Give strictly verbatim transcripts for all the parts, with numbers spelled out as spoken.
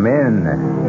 Come in.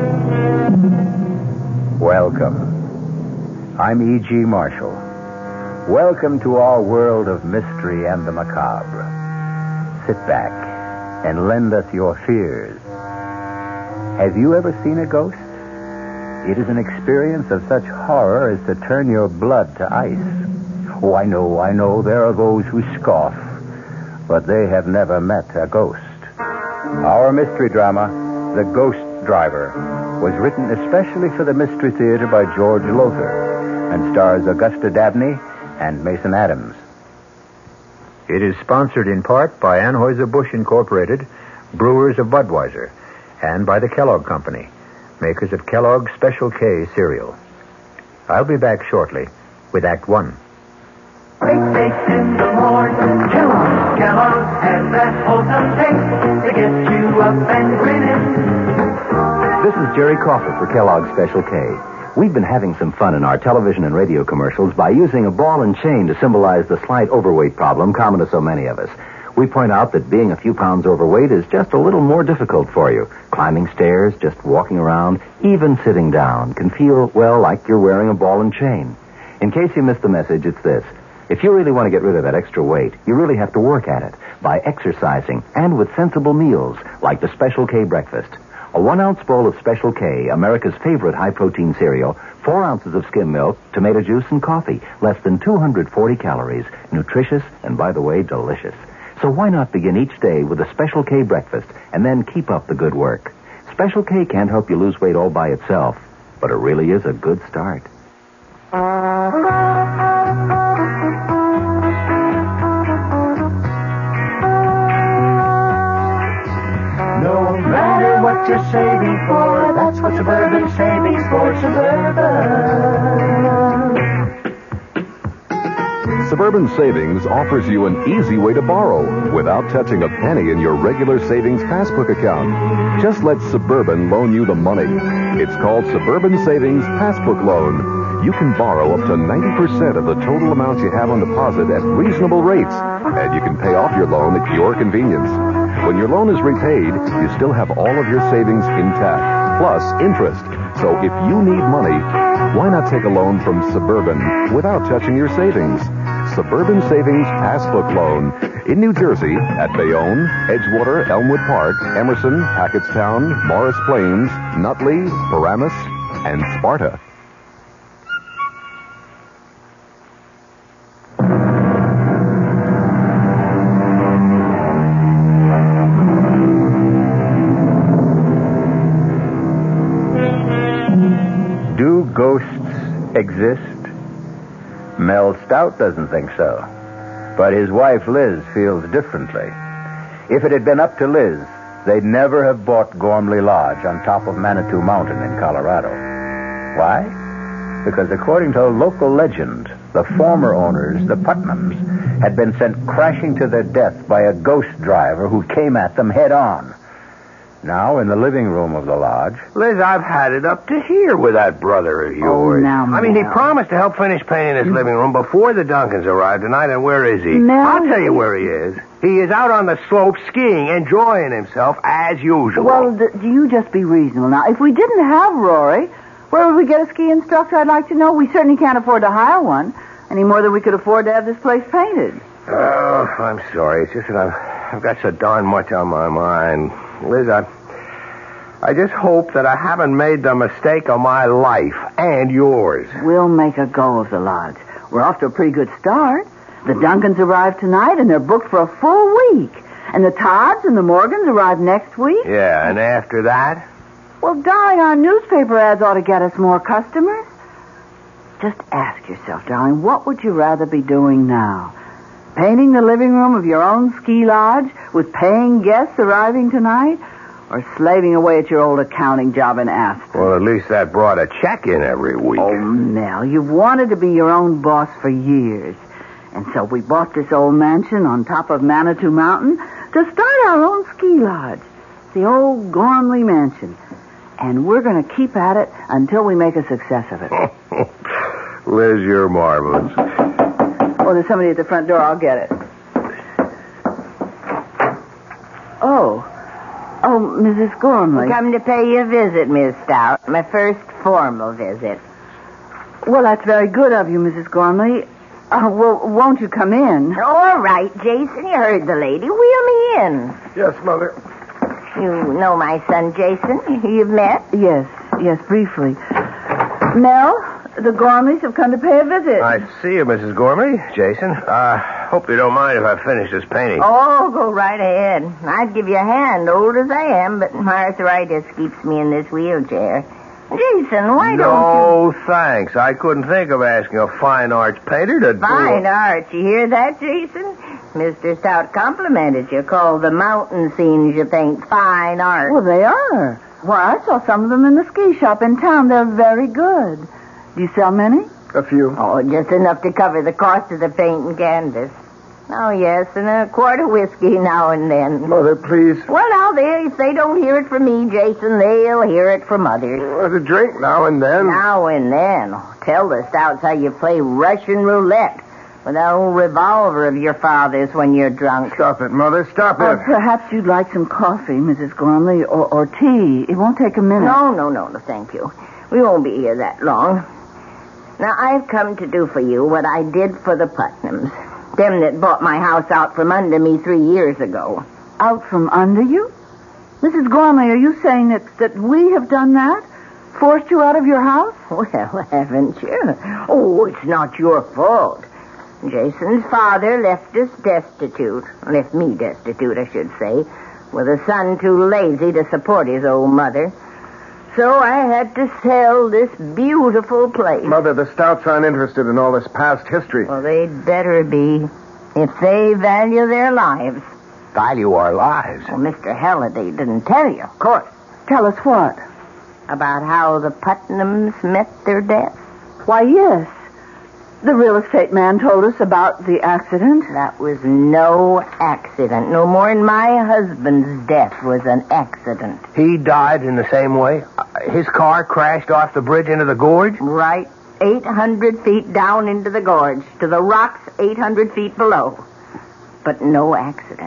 Welcome. I'm E G. Marshall. Welcome to our world of mystery and the macabre. Sit back and lend us your fears. Have you ever seen a ghost? It is an experience of such horror as to turn your blood to ice. Oh, I know, I know, there are those who scoff, but they have never met a ghost. Our mystery drama, The Ghost Driver, was written especially for the Mystery Theater by George Lothar and stars Augusta Dabney and Mason Adams. It is sponsored in part by Anheuser-Busch Incorporated, brewers of Budweiser, and by the Kellogg Company, makers of Kellogg's Special K cereal. I'll be back shortly with Act One. Big bakes in the morning, Kellogg's, Kellogg's has that wholesome taste to get you up and grinning. This is Jerry Crawford for Kellogg's Special K. We've been having some fun in our television and radio commercials by using a ball and chain to symbolize the slight overweight problem common to so many of us. We point out that being a few pounds overweight is just a little more difficult for you. Climbing stairs, just walking around, even sitting down can feel, well, like you're wearing a ball and chain. In case you missed the message, it's this. If you really want to get rid of that extra weight, you really have to work at it by exercising and with sensible meals like the Special K breakfast. A one-ounce bowl of Special K, America's favorite high-protein cereal, four ounces of skim milk, tomato juice, and coffee. Less than two hundred forty calories. Nutritious and, by the way, delicious. So why not begin each day with a Special K breakfast and then keep up the good work? Special K can't help you lose weight all by itself, but it really is a good start. No matter what you're saving for, that's what Suburban Savings for Suburban. Suburban Savings offers you an easy way to borrow without touching a penny in your regular savings passbook account. Just let Suburban loan you the money. It's called Suburban Savings Passbook Loan. You can borrow up to ninety percent of the total amount you have on deposit at reasonable rates, and you can pay off your loan at your convenience. When your loan is repaid, you still have all of your savings intact, plus interest. So if you need money, why not take a loan from Suburban without touching your savings? Suburban Savings Passbook Loan in New Jersey at Bayonne, Edgewater, Elmwood Park, Emerson, Hackettstown, Morris Plains, Nutley, Paramus, and Sparta. Do ghosts exist? Mel Stout doesn't think so. But his wife, Liz, feels differently. If it had been up to Liz, they'd never have bought Gormley Lodge on top of Manitou Mountain in Colorado. Why? Because according to local legend, the former owners, the Putnams, had been sent crashing to their death by a ghost driver who came at them head on. Now, in the living room of the lodge... Liz, I've had it up to here with that brother of yours. Oh, now, I mean, he Mel. promised to help finish painting his living room before the Duncans arrived tonight, and where is he? Mel. I'll tell you where he is. He is out on the slope skiing, enjoying himself as usual. Well, d- do you just be reasonable now? If we didn't have Rory, where would we get a ski instructor? I'd like to know. We certainly can't afford to hire one, any more than we could afford to have this place painted. Oh, I'm sorry. It's just that I've, I've got so darn much on my mind. Liz, I... I just hope that I haven't made the mistake of my life and yours. We'll make a go of the lodge. We're off to a pretty good start. The Duncans arrive tonight, and they're booked for a full week. And the Todds and the Morgans arrive next week. Yeah, and after that? Well, darling, our newspaper ads ought to get us more customers. Just ask yourself, darling, what would you rather be doing now? Painting the living room of your own ski lodge with paying guests arriving tonight? Or slaving away at your old accounting job in Aspen? Well, at least that brought a check in every week. Oh, Mel, you've wanted to be your own boss for years. And so we bought this old mansion on top of Manitou Mountain to start our own ski lodge. The old Gormley Mansion. And we're going to keep at it until we make a success of it. Liz, you're marvelous. Oh, there's somebody at the front door. I'll get it. Oh. Oh, Missus Gormley. Come to pay you a visit, Miss Stout. My first formal visit. Well, that's very good of you, Missus Gormley. Uh, well, won't you come in? All right, Jason. You heard the lady. Wheel me in. Yes, Mother. You know my son, Jason. You've met? Yes, yes, briefly. Mel, the Gormleys have come to pay a visit. I see you, Missus Gormley. Jason. Uh, hope you don't mind if I finish this painting. Oh, go right ahead. I'd give you a hand, old as I am, but my arthritis keeps me in this wheelchair. Jason, why no, don't you... No, thanks. I couldn't think of asking a fine arts painter to do... Fine art. You hear that, Jason? Mister Stout complimented you. Called the mountain scenes you paint fine art. Well, they are. Why, I saw some of them in the ski shop in town. They're very good. Do you sell many? A few. Oh, just enough to cover the cost of the paint and canvas. Oh, yes, and a quart of whiskey now and then. Mother, please. Well, now, they, if they don't hear it from me, Jason, they'll hear it from others. Uh, a drink now and then. Now and then. Tell the Stouts how you play Russian roulette with that old revolver of your father's when you're drunk. Stop it, Mother. Stop it. Or perhaps you'd like some coffee, Missus Gormley, or, or tea. It won't take a minute. No, no, no, no, thank you. We won't be here that long. Now, I've come to do for you what I did for the Putnams. Them that bought my house out from under me three years ago. Out from under you? Missus Gormley, are you saying that, that we have done that? Forced you out of your house? Well, haven't you? Oh, it's not your fault. Jason's father left us destitute. Left me destitute, I should say. With a son too lazy to support his old mother. So I had to sell this beautiful place. Mother, the Stouts aren't interested in all this past history. Well, they'd better be. If they value their lives. Value our lives? Well, Mister Halliday didn't tell you. Of course. Tell us what? About how the Putnams met their death. Why, yes. The real estate man told us about the accident. That was no accident. No more than my husband's death was an accident. He died in the same way? Uh, his car crashed off the bridge into the gorge? Right. eight hundred feet down into the gorge, to the rocks eight hundred feet below. But no accident.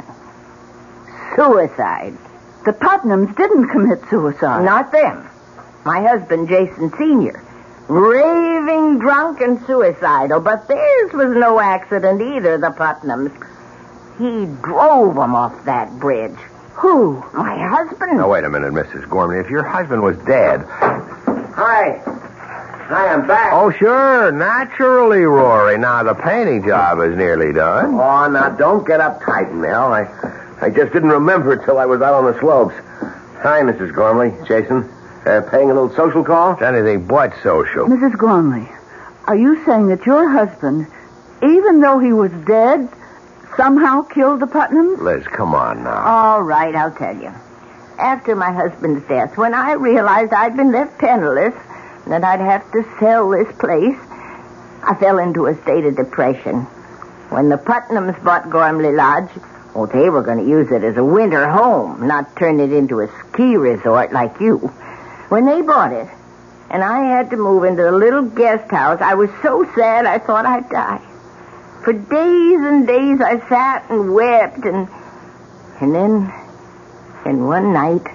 Suicide. The Putnams didn't commit suicide. Not them. My husband, Jason Senior Raving drunk and suicidal, but theirs was no accident either, the Putnams. He drove them off that bridge. Who? My husband. Now, wait a minute, Missus Gormley. If your husband was dead... Hi. Hi, I'm back. Oh, sure. Naturally, Rory. Now, the painting job is nearly done. Oh, now, don't get uptight, Mel. I, I just didn't remember till I was out on the slopes. Hi, Missus Gormley. Jason. Uh, paying a little social call? It's anything but social. Missus Gormley, are you saying that your husband, even though he was dead, somehow killed the Putnams? Liz, come on now. All right, I'll tell you. After my husband's death, when I realized I'd been left penniless, and that I'd have to sell this place, I fell into a state of depression. When the Putnams bought Gormley Lodge, well, they were going to use it as a winter home, not turn it into a ski resort like you. When they bought it, and I had to move into a little guest house, I was so sad I thought I'd die. For days and days I sat and wept, and and then, and one night,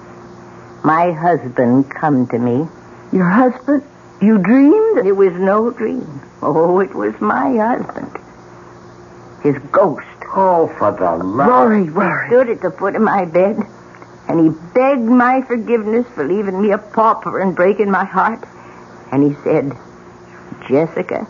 my husband come to me. Your husband? You dreamed? It was no dream. Oh, it was my husband. His ghost. Oh, for the love... Rory, Rory. Stood at the foot of my bed. And he begged my forgiveness for leaving me a pauper and breaking my heart. And he said, Jessica,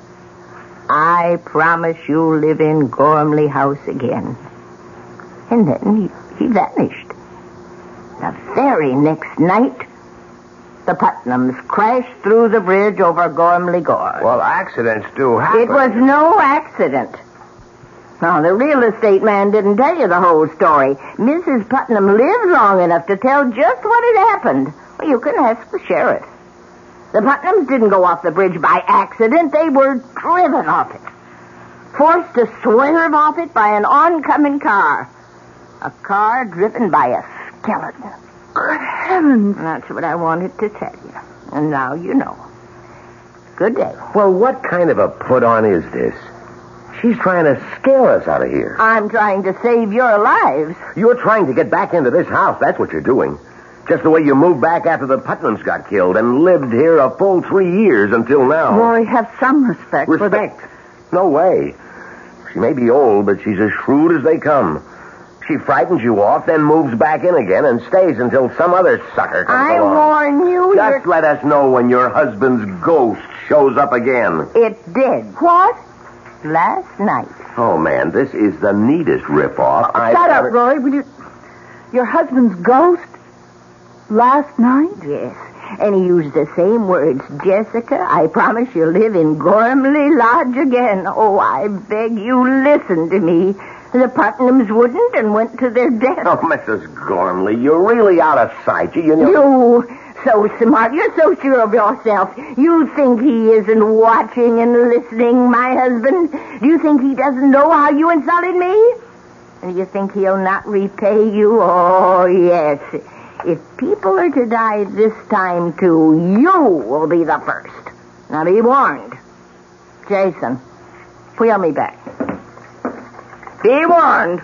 I promise you'll live in Gormley House again. And then he, he vanished. The very next night, the Putnams crashed through the bridge over Gormley Gorge. Well, accidents do happen. It was no accident. Now, the real estate man didn't tell you the whole story. Missus Putnam lived long enough to tell just what had happened. Well, you can ask the sheriff. The Putnams didn't go off the bridge by accident. They were driven off it. Forced to swerve off it by an oncoming car. A car driven by a skeleton. Good heavens. That's what I wanted to tell you. And now you know. Good day. Well, what kind of a put-on is this? She's trying to scare us out of here. I'm trying to save your lives. You're trying to get back into this house. That's what you're doing. Just the way you moved back after the Putnams got killed and lived here a full three years until now. Rory, have some respect, for that. Respect? No way. She may be old, but she's as shrewd as they come. She frightens you off, then moves back in again and stays until some other sucker comes I along. warn you. Just you're... let us know when your husband's ghost shows up again. It did. What? Last night. Oh, man, this is the neatest ripoff I've Shut up, ever... Rory. Will you... Your husband's ghost? Last night? Yes. And he used the same words. Jessica, I promise you'll live in Gormley Lodge again. Oh, I beg you, listen to me. The Putnams wouldn't and went to their death. Oh, Missus Gormley, you're really out of sight. You, you know... You, so smart. You're so sure of yourself. You think he isn't watching and listening, my husband? Do you think he doesn't know how you insulted me? And do you think he'll not repay you? Oh, yes. If people are to die this time, too, you will be the first. Now, be warned. Jason, wheel me back. Be warned.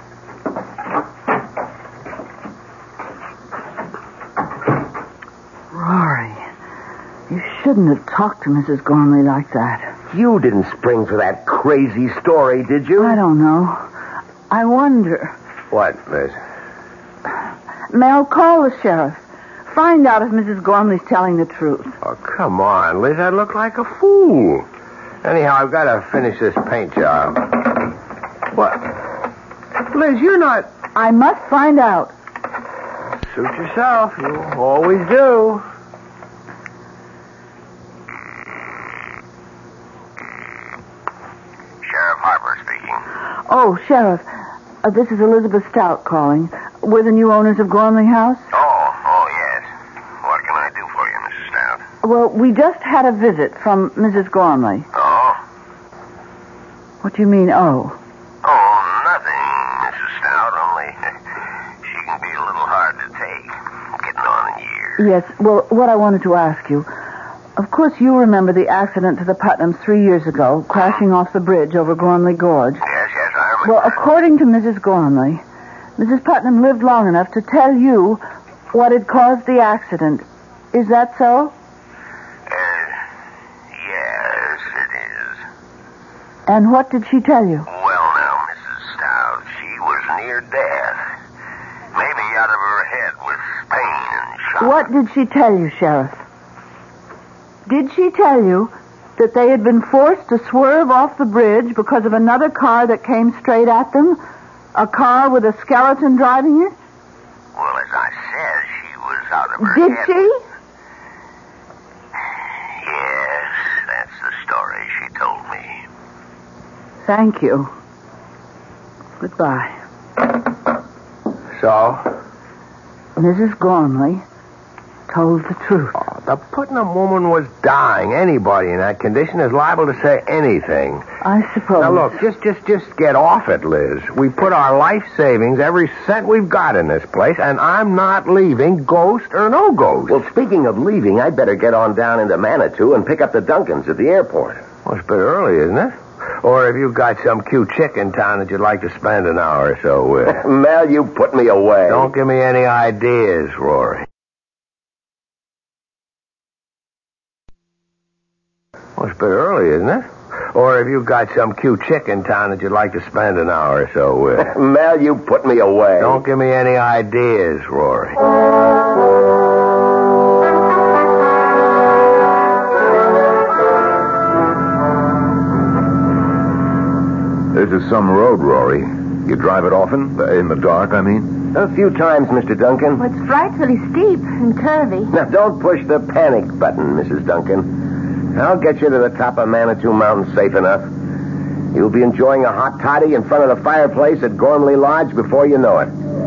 Rory, you shouldn't have talked to Missus Gormley like that. You didn't spring for that crazy story, did you? I don't know. I wonder. What, Liz? Mel, call the sheriff. Find out if Missus Gormley's telling the truth. Oh, come on, Liz. I look like a fool. Anyhow, I've got to finish this paint job. What? Liz, you're not... I must find out. Suit yourself. You always do. Sheriff Harper speaking. Oh, Sheriff, uh, this is Elizabeth Stout calling. We're the new owners of Gormley House. Oh, oh, yes. What can I do for you, Missus Stout? Well, we just had a visit from Missus Gormley. Oh? What do you mean, oh? Oh, nothing, Missus Stout, only she can be a little hard to take, getting on in years. Yes, well, what I wanted to ask you... Of course, you remember the accident to the Putnams three years ago, crashing off the bridge over Gormley Gorge. Yes, yes, I remember. Well, according to Missus Gormley, Missus Putnam lived long enough to tell you what had caused the accident. Is that so? Uh, yes, it is. And what did she tell you? Well, now, Missus Stout, she was near death. Maybe out of her head with pain and shock. What did she tell you, Sheriff? Did she tell you that they had been forced to swerve off the bridge because of another car that came straight at them? A car with a skeleton driving it? Well, as I said, she was out of her Did head. she? Yes, that's the story she told me. Thank you. Goodbye. So? Missus Gormley told the truth. Oh, the Putnam woman was dying. Anybody in that condition is liable to say anything. I suppose. Now, look, just just, just get off it, Liz. We put our life savings, every cent we've got in this place, and I'm not leaving, ghost or no ghost. Well, speaking of leaving, I'd better get on down into Manitou and pick up the Duncans at the airport. Well, it's a bit early, isn't it? Or have you got some cute chick in town that you'd like to spend an hour or so with? Mel, you put me away. Don't give me any ideas, Rory. Well, it's a bit early, isn't it? Or have you got some cute chick in town that you'd like to spend an hour or so with? Mel, you put me away. Don't give me any ideas, Rory. This is some road, Rory. You drive it often? In the dark, I mean? A few times, Mister Duncan. Well, it's frightfully steep and curvy. Now, don't push the panic button, Missus Duncan. I'll get you to the top of Manitou Mountain safe enough. You'll be enjoying a hot toddy in front of the fireplace at Gormley Lodge before you know it.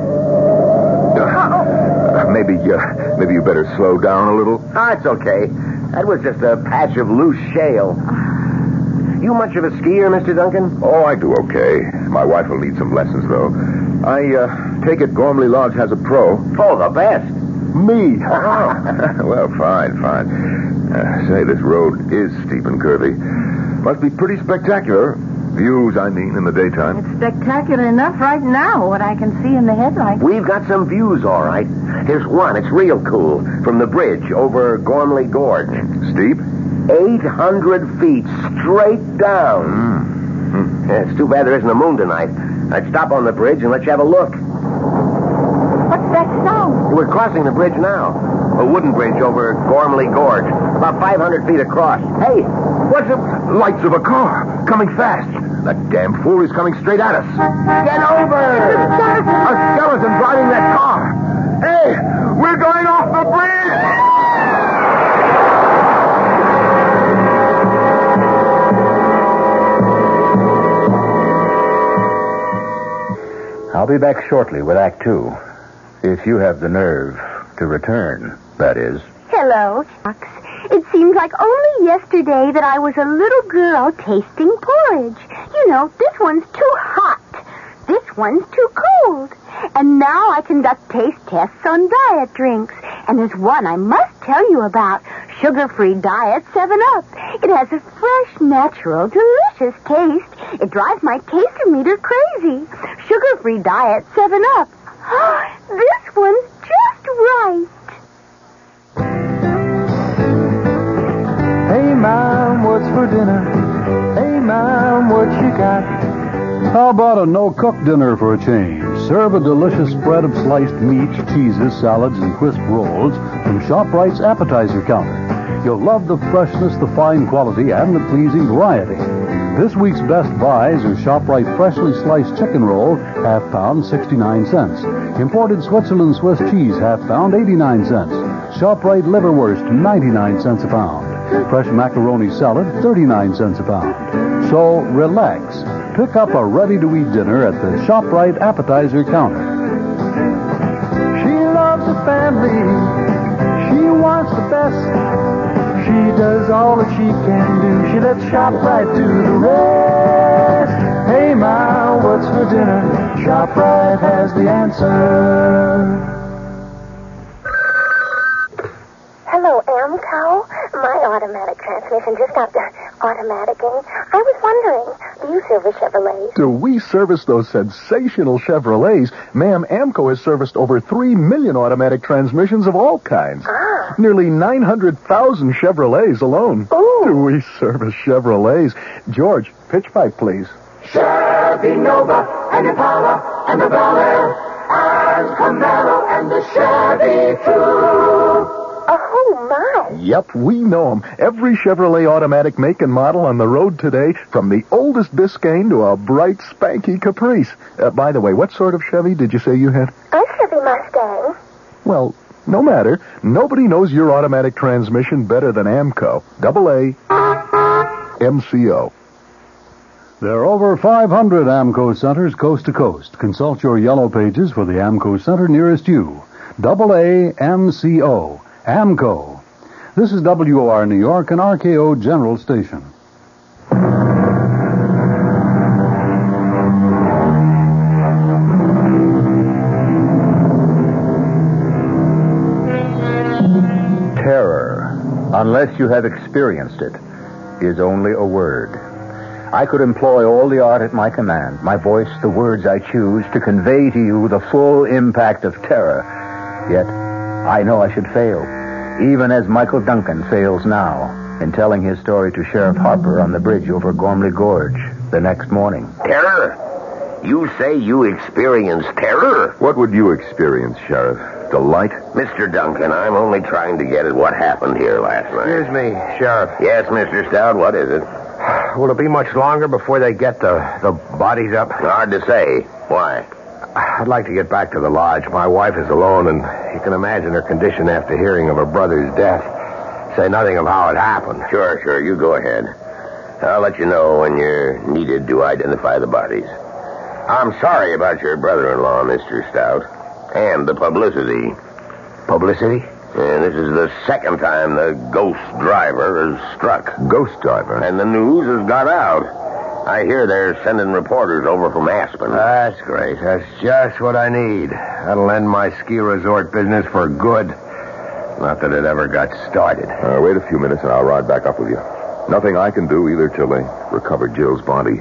Uh, maybe, uh, maybe you better slow down a little. Ah, it's okay. That was just a patch of loose shale. You much of a skier, Mister Duncan? Oh, I do okay. My wife will need some lessons, though. I uh, take it Gormley Lodge has a pro. Oh, the best. Me? Well, fine, fine. Uh, say, this road is steep and curvy. Must be pretty spectacular. Views, I mean, in the daytime. It's spectacular enough right now, what I can see in the headlights. We've got some views, all right. Here's one. It's real cool. From the bridge over Gormley Gorge. Steep? eight hundred feet straight down. Mm. Yeah, it's too bad there isn't a moon tonight. I'd stop on the bridge and let you have a look. What's that sound? We're crossing the bridge now. A wooden bridge over Gormley Gorge. About five hundred feet across. Hey, what's it? Lights of a car. Coming fast. That damn fool is coming straight at us. Get over! A skeleton driving that car. Hey, we're going off the bridge! I'll be back shortly with Act Two. If you have the nerve to return, that is. Hello, Fox. It seems like only yesterday that I was a little girl tasting porridge. You know, this one's too hot. This one's too cold. And now I conduct taste tests on diet drinks. And there's one I must tell you about. Sugar-free diet seven up. It has a fresh, natural, delicious taste. It drives my taster meter crazy. Sugar-free diet seven up. This one's just right. Hey, Mom, what's for dinner? Hey, Mom, what you got? How about a no-cook dinner for a change? Serve a delicious spread of sliced meats, cheeses, salads, and crisp rolls from ShopRite's appetizer counter. You'll love the freshness, the fine quality, and the pleasing variety. This week's best buys are ShopRite freshly sliced chicken roll, half pound, sixty-nine cents. Imported Switzerland Swiss cheese, half pound, eighty-nine cents. ShopRite liverwurst, ninety-nine cents a pound. Fresh macaroni salad, thirty-nine cents a pound. So relax. Pick up a ready-to-eat dinner at the ShopRite appetizer counter. She loves the family. She wants the best. She does all that she can do. She lets ShopRite do the rest. Hey, Ma, what's for dinner? ShopRite has the answer. Hello, Amco. My automatic transmission just got the automaticing. I was wondering, do you service Chevrolets? Do we service those sensational Chevrolets? Ma'am, Amco has serviced over three million automatic transmissions of all kinds. Ah. Nearly nine hundred thousand Chevrolets alone. Ooh. Do we service Chevrolets? George, pitch pipe, please. Chevy Nova and Impala and the Bel Air and Camaro and the Chevy too. Oh, my. Yep, we know 'em. Every Chevrolet automatic make and model on the road today, from the oldest Biscayne to a bright, spanky Caprice. Uh, by the way, what sort of Chevy did you say you had? A Chevy Mustang. Well, no matter. Nobody knows your automatic transmission better than Amco. Double A M C O. There are over five hundred AMCO centers coast to coast. Consult your yellow pages for the AMCO center nearest you. Double A M C O. AMCO. This is W O R New York and R K O General Station. Terror, unless you have experienced it, is only a word. I could employ all the art at my command, my voice, the words I choose, to convey to you the full impact of terror. Yet, I know I should fail, even as Michael Duncan fails now in telling his story to Sheriff Harper on the bridge over Gormley Gorge the next morning. Terror? You say you experienced terror? What would you experience, Sheriff? Delight? Mister Duncan, I'm only trying to get at what happened here last night. Excuse me, Sheriff. Yes, Mister Stout, what is it? Will it be much longer before they get the, the bodies up? Hard to say. Why? I'd like to get back to the lodge. My wife is alone, and you can imagine her condition after hearing of her brother's death. Say nothing of how it happened. Sure, sure, you go ahead. I'll let you know when you're needed to identify the bodies. I'm sorry about your brother-in-law, Mister Stout, and the publicity. Publicity? And this is the second time the ghost driver has struck. Ghost driver? And the news has got out. I hear they're sending reporters over from Aspen. That's great. That's just what I need. That'll end my ski resort business for good. Not that it ever got started. Uh, wait a few minutes and I'll ride back up with you. Nothing I can do either till they recover Jill's body.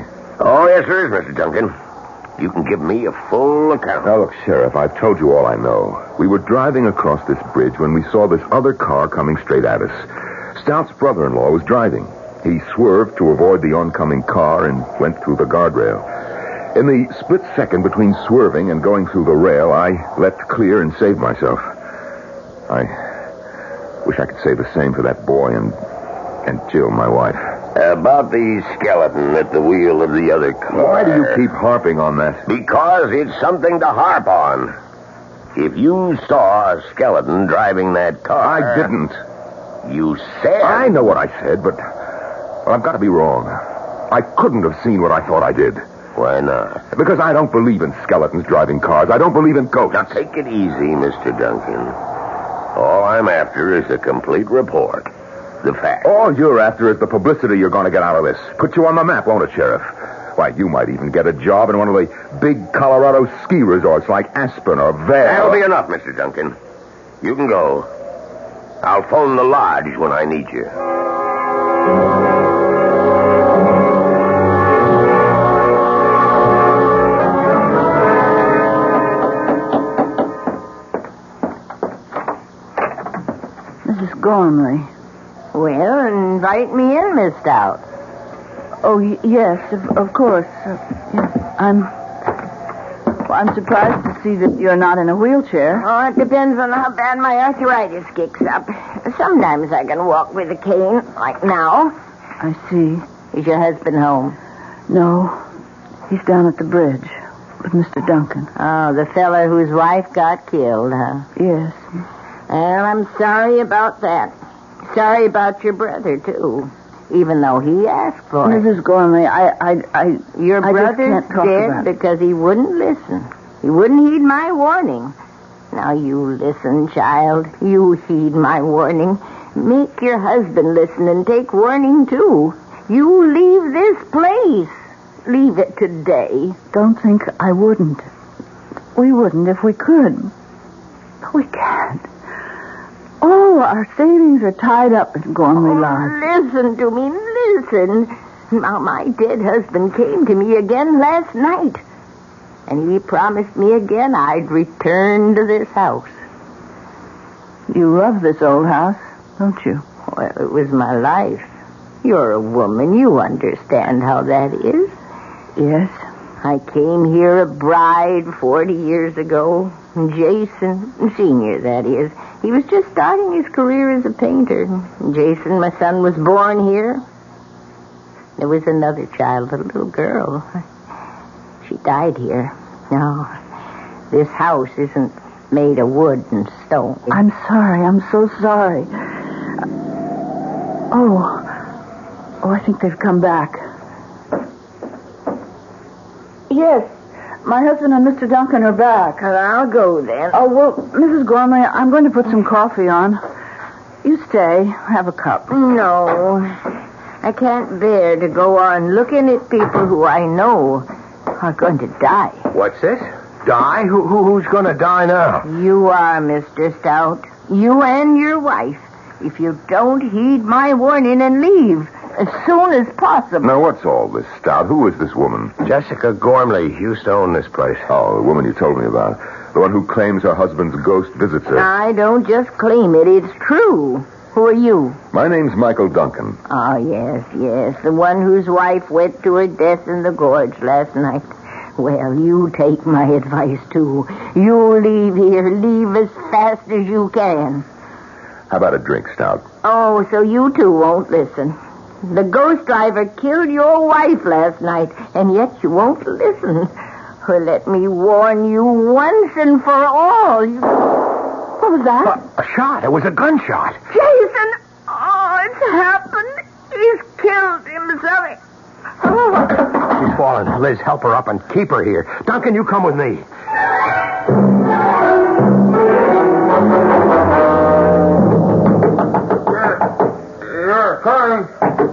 Oh, yes, there is, Mister Duncan. You can give me a full account. Now, look, Sheriff, I've told you all I know. We were driving across this bridge when we saw this other car coming straight at us. Stout's brother-in-law was driving. He swerved to avoid the oncoming car and went through the guardrail. In the split second between swerving and going through the rail, I leapt clear and saved myself. I wish I could say the same for that boy and and Jill, my wife. About the skeleton at the wheel of the other car. Why do you keep harping on that? Because it's something to harp on. If you saw a skeleton driving that car... I didn't. You said... I know what I said, but well, I've got to be wrong. I couldn't have seen what I thought I did. Why not? Because I don't believe in skeletons driving cars. I don't believe in ghosts. Now, take it easy, Mister Duncan. All I'm after is a complete report. The facts. All you're after is the publicity you're going to get out of this. Put you on the map, won't it, Sheriff? Why, you might even get a job in one of the big Colorado ski resorts like Aspen or Vail. That'll be enough, Mister Duncan. You can go. I'll phone the lodge when I need you. Missus Gormley. Well, invite me in, Miss Stout. Oh, y- yes, of, of course. Uh, yes, I'm... Well, I'm surprised to see that you're not in a wheelchair. Oh, it depends on how bad my arthritis kicks up. Sometimes I can walk with a cane, like now. I see. Is your husband home? No, he's down at the bridge with Mister Duncan. Oh, the fella whose wife got killed, huh? Yes. Well, I'm sorry about that. Sorry about your brother, too. Even though he asked for it. Missus Gormley, I, I, I... Your I just brother's can't talk dead about it. because he wouldn't listen. He wouldn't heed my warning. Now, you listen, child. You heed my warning. Make your husband listen and take warning, too. You leave this place. Leave it today. Don't think I wouldn't. We wouldn't if we could. But we can't. All our savings are tied up in Gormley Oh, Lodge. listen to me, listen. Now, my dead husband came to me again last night. And he promised me again I'd return to this house. You love this old house, don't you? Well, it was my life. You're a woman. You understand how that is. Yes. I came here a bride forty years ago. Jason, senior, that is. He was just starting his career as a painter. Jason, my son, was born here. There was another child, a little girl. She died here. No, this house isn't made of wood and stone. I'm sorry. I'm so sorry. Oh. Oh, I think they've come back. Yes. My husband and Mister Duncan are back. Well, I'll go then. Oh, well, Missus Gormley, I'm going to put some coffee on. You stay. Have a cup. No. I can't bear to go on looking at people who I know are going to die. What's this? Die? Who, who Who's going to die now? You are, Mister Stout. You and your wife. If you don't heed my warning and leave as soon as possible. Now, what's all this, Stout? Who is this woman? Jessica Gormley used to own this place. Oh, the woman you told me about. The one who claims her husband's ghost visits her. I don't just claim it. It's true. Who are you? My name's Michael Duncan. Oh, yes, yes. The one whose wife went to her death in the gorge last night. Well, you take my advice, too. You leave here. Leave as fast as you can. How about a drink, Stout? Oh, so you two won't listen. The ghost driver killed your wife last night, and yet you won't listen. Well, let me warn you once and for all. You... What was that? Uh, a shot. It was a gunshot. Jason! Oh, it's happened. He's killed himself. Oh. She's fallen. Liz, help her up and keep her here. Duncan, you come with me. You're coming.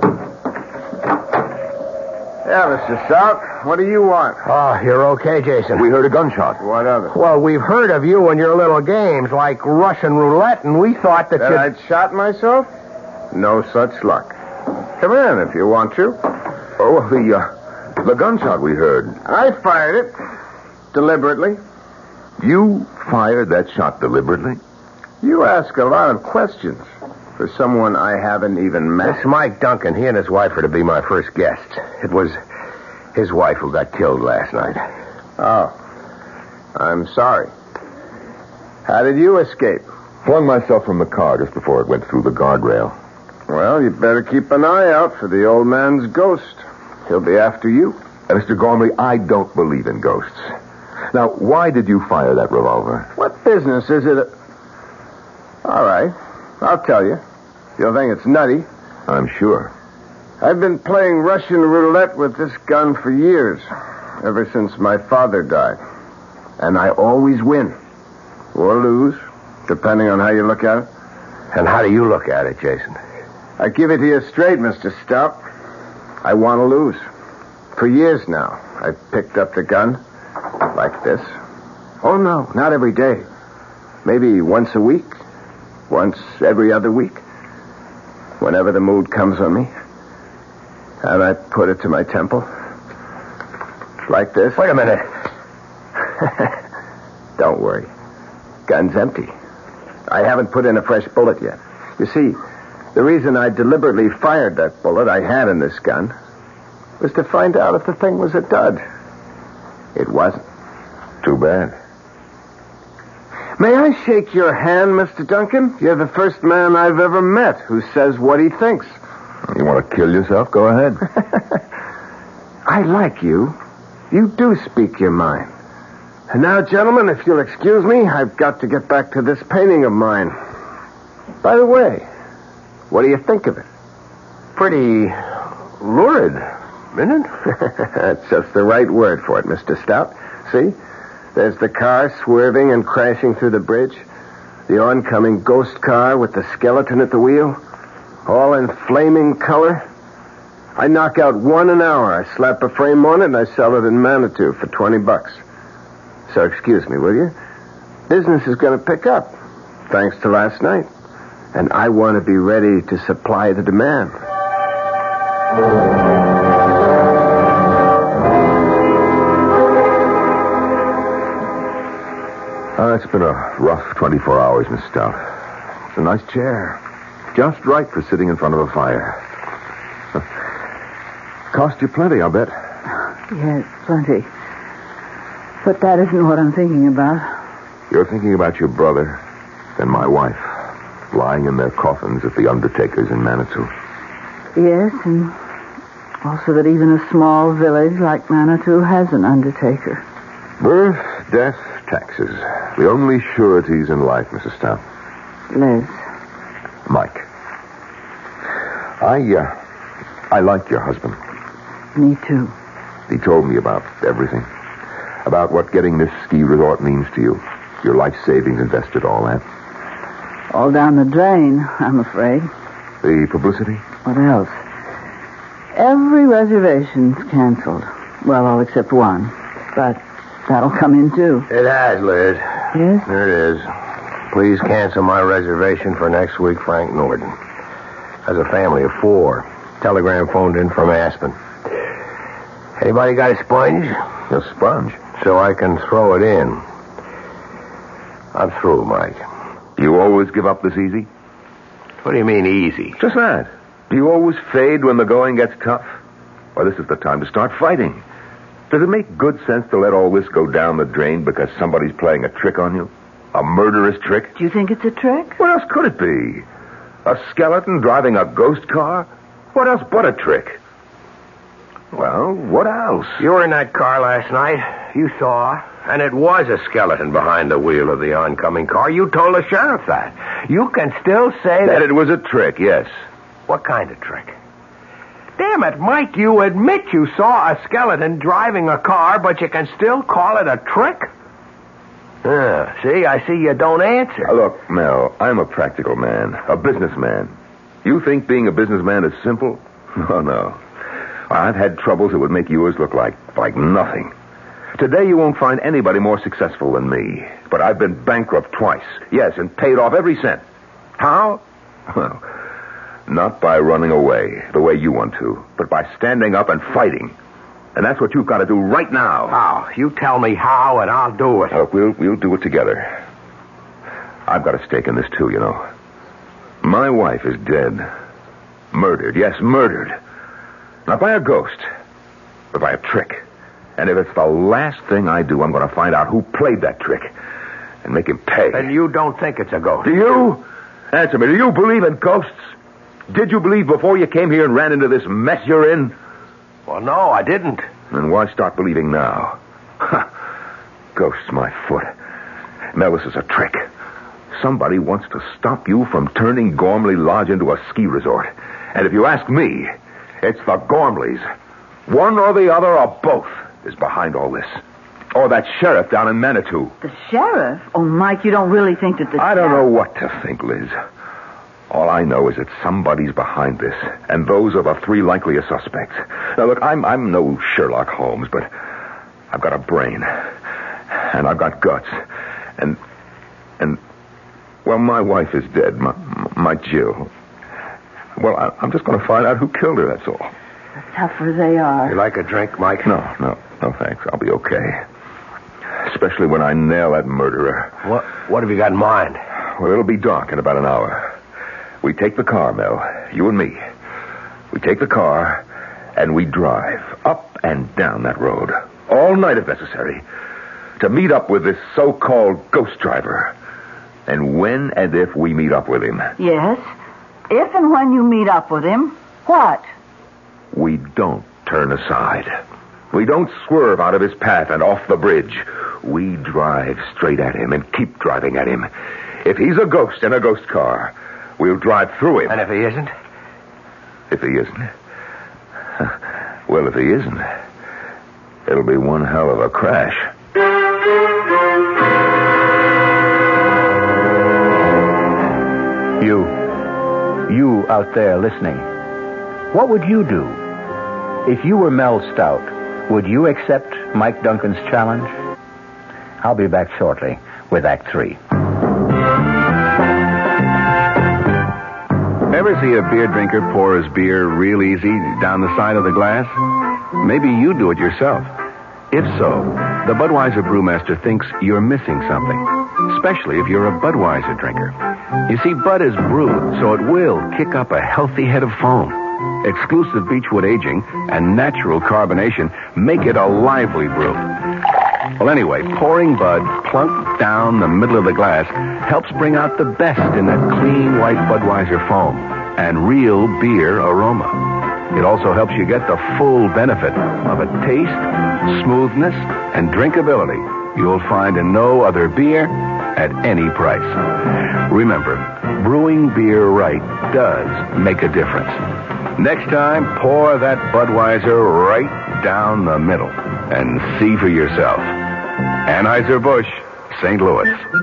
Yeah, Mister Stout, what do you want? Oh, you're okay, Jason. We heard a gunshot. What of it? Well, we've heard of you and your little games like Russian roulette, and we thought that, That you'd... I'd shot myself? No such luck. Come in if you want to. Oh, the, uh, The gunshot we heard. I fired it. Deliberately. You fired that shot deliberately? You ask a lot of questions for someone I haven't even met. It's Mike Duncan. He and his wife are to be my first guests. It was his wife who got killed last night. Oh. I'm sorry. How did you escape? Flung myself from the car just before it went through the guardrail. Well, you better keep an eye out for the old man's ghost. He'll be after you. Uh, Mister Gormley, I don't believe in ghosts. Now, why did you fire that revolver? What business is it? All right. I'll tell you. You'll think it's nutty. I'm sure. I've been playing Russian roulette with this gun for years. Ever since my father died. And I always win. Or lose, depending on how you look at it. And how do you look at it, Jason? I give it to you straight, Mister Stout. I want to lose. For years now, I've picked up the gun like this. Oh, no, not every day. Maybe once a week. Once every other week. Whenever the mood comes on me. And I put it to my temple. Like this. Wait a minute. Don't worry. Gun's empty. I haven't put in a fresh bullet yet. You see, the reason I deliberately fired that bullet I had in this gun was to find out if the thing was a dud. It wasn't. Too bad. May I shake your hand, Mister Duncan? You're the first man I've ever met who says what he thinks. You want to kill yourself? Go ahead. I like you. You do speak your mind. And now, gentlemen, if you'll excuse me, I've got to get back to this painting of mine. By the way, what do you think of it? Pretty lurid, isn't it? That's just the right word for it, Mister Stout. See? There's the car swerving and crashing through the bridge. The oncoming ghost car with the skeleton at the wheel. All in flaming color. I knock out one an hour. I slap a frame on it and I sell it in Manitou for twenty bucks. So excuse me, will you? Business is going to pick up, thanks to last night. And I want to be ready to supply the demand. Uh, it's been a rough twenty-four hours, Miss Stout. It's a nice chair. Just right for sitting in front of a fire. Cost you plenty, I'll bet. Yes, plenty. But that isn't what I'm thinking about. You're thinking about your brother and my wife, lying in their coffins at the Undertaker's in Manitou. Yes, and also that even a small village like Manitou has an undertaker. Birth, death, taxes. The only sureties in life, Missus Stout. Liz. Mike. I, uh, I like your husband. Me too. He told me about everything. About what getting this ski resort means to you. Your life savings invested, all that. All down the drain, I'm afraid. The publicity? What else? Every reservation's canceled. Well, all except one. But that'll come in, too. It has, Liz. Yes? There it is. Please cancel my reservation for next week, Frank Norton. Has a family of four. Telegram phoned in from Aspen. Anybody got a sponge? A sponge? So I can throw it in. I'm through, Mike. You always give up this easy? What do you mean, easy? Just that. Do you always fade when the going gets tough? Or this is the time to start fighting. Does it make good sense to let all this go down the drain because somebody's playing a trick on you? A murderous trick? Do you think it's a trick? What else could it be? A skeleton driving a ghost car? What else but a trick? Well, what else? You were in that car last night. You saw. And it was a skeleton behind the wheel of the oncoming car. You told the sheriff that. You can still say that... That it was a trick, yes. What kind of trick? Damn it, Mike, you admit you saw a skeleton driving a car, but you can still call it a trick? Yeah, see, I see you don't answer. Uh, look, Mel, I'm a practical man, a businessman. You think being a businessman is simple? Oh, no. I've had troubles that would make yours look like, like nothing. Today you won't find anybody more successful than me. But I've been bankrupt twice. Yes, and paid off every cent. How? Well, not by running away, the way you want to, but by standing up and fighting. And that's what you've got to do right now. How? You tell me how, and I'll do it. Look, we'll, we'll do it together. I've got a stake in this, too, you know. My wife is dead. Murdered. Yes, murdered. Not by a ghost, but by a trick. And if it's the last thing I do, I'm going to find out who played that trick and make him pay. And you don't think it's a ghost? Do you? Answer me. Do you believe in ghosts? Did you believe before you came here and ran into this mess you're in? Well, no, I didn't. Then why start believing now? Ghosts, my foot. Mel, this is a trick. Somebody wants to stop you from turning Gormley Lodge into a ski resort. And if you ask me, it's the Gormleys. One or the other or both is behind all this. Or that sheriff down in Manitou. The sheriff? Oh, Mike, you don't really think that the I don't sheriff... know what to think, Liz. All I know is that somebody's behind this, and those are the three likeliest suspects. Now, look, I'm I'm no Sherlock Holmes, but I've got a brain, and I've got guts, and and well, my wife is dead, my my Jill. Well, I, I'm just going to find out who killed her. That's all. The tougher they are. You like a drink, Mike? No, no, no, thanks. I'll be okay. Especially when I nail that murderer. What What have you got in mind? Well, it'll be dark in about an hour. We take the car, Mel, you and me. We take the car, and we drive up and down that road, all night if necessary, to meet up with this so-called ghost driver. And when and if we meet up with him... Yes? If and when you meet up with him, what? We don't turn aside. We don't swerve out of his path and off the bridge. We drive straight at him and keep driving at him. If he's a ghost in a ghost car... we'll drive through him. And if he isn't? If he isn't? Well, if he isn't, it'll be one hell of a crash. You, you out there listening, what would you do? If you were Mel Stout, would you accept Mike Duncan's challenge? I'll be back shortly with Act Three. Ever see a beer drinker pour his beer real easy down the side of the glass? Maybe you do it yourself. If so, the Budweiser Brewmaster thinks you're missing something, especially if you're a Budweiser drinker. You see, Bud is brewed, so it will kick up a healthy head of foam. Exclusive Beechwood aging and natural carbonation make it a lively brew. Well, anyway, pouring Bud plunk down the middle of the glass helps bring out the best in that clean white Budweiser foam and real beer aroma. It also helps you get the full benefit of a taste, smoothness, and drinkability you'll find in no other beer at any price. Remember, brewing beer right does make a difference. Next time, pour that Budweiser right down the middle and see for yourself. Anheuser-Busch, Saint Louis.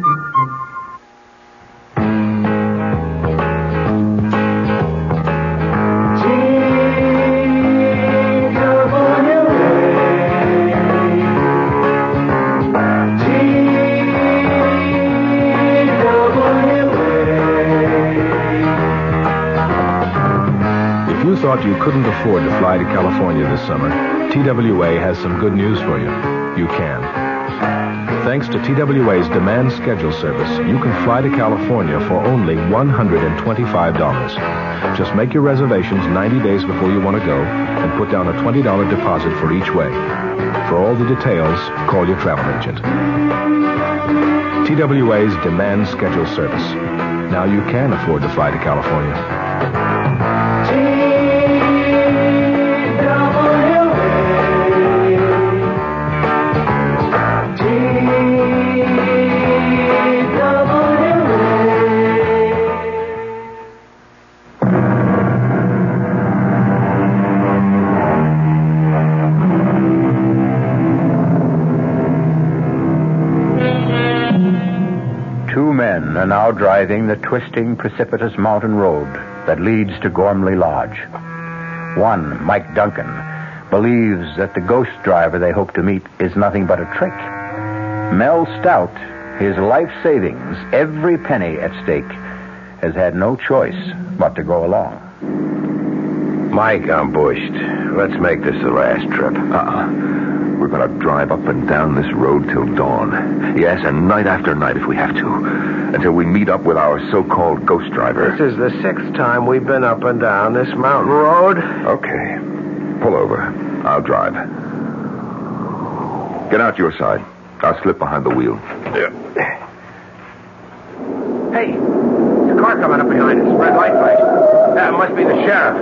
If you thought you couldn't afford to fly to California this summer, T W A has some good news for you. You can. Thanks to T W A's demand schedule service, you can fly to California for only one hundred twenty-five dollars. Just make your reservations ninety days before you want to go and put down a twenty dollars deposit for each way. For all the details, call your travel agent. T W A's demand schedule service. Now you can afford to fly to California. Are now driving the twisting, precipitous mountain road that leads to Gormley Lodge. One, Mike Duncan, believes that the ghost driver they hope to meet is nothing but a trick. Mel Stout, his life savings, every penny at stake, has had no choice but to go along. Mike, I'm bushed. Let's make this the last trip. Uh-uh. We're going to drive up and down this road till dawn. Yes, and night after night if we have to. Until we meet up with our so-called ghost driver. This is the sixth time we've been up and down this mountain road. Okay. Pull over. I'll drive. Get out your side. I'll slip behind the wheel. Yeah. Hey, there's a car coming up behind us. Red light flash. That must be the sheriff.